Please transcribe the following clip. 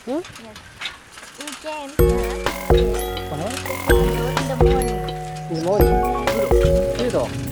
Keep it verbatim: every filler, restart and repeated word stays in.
Hmm? Yes. We came here Uh-huh. in the morning. In the morning. Good. Good.